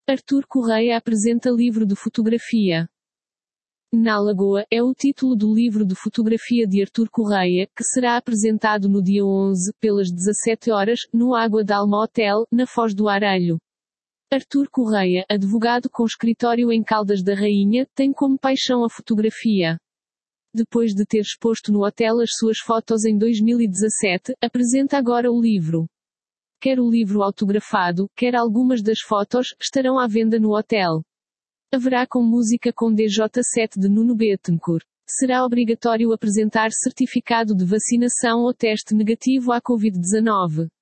Artur Correia apresenta livro de fotografia. Na Lagoa, é o título do livro de fotografia de Artur Correia, que será apresentado no dia 11, pelas 17 horas, no Água d'Alma Hotel, na Foz do Arelho. Artur Correia, advogado com escritório em Caldas da Rainha, tem como paixão a fotografia. Depois de ter exposto no hotel as suas fotos em 2017, apresenta agora o livro. Quer o livro autografado, quer algumas das fotos, estarão à venda no hotel. Haverá com música com DJ7 de Nuno Bettencourt. Será obrigatório apresentar certificado de vacinação ou teste negativo à Covid-19.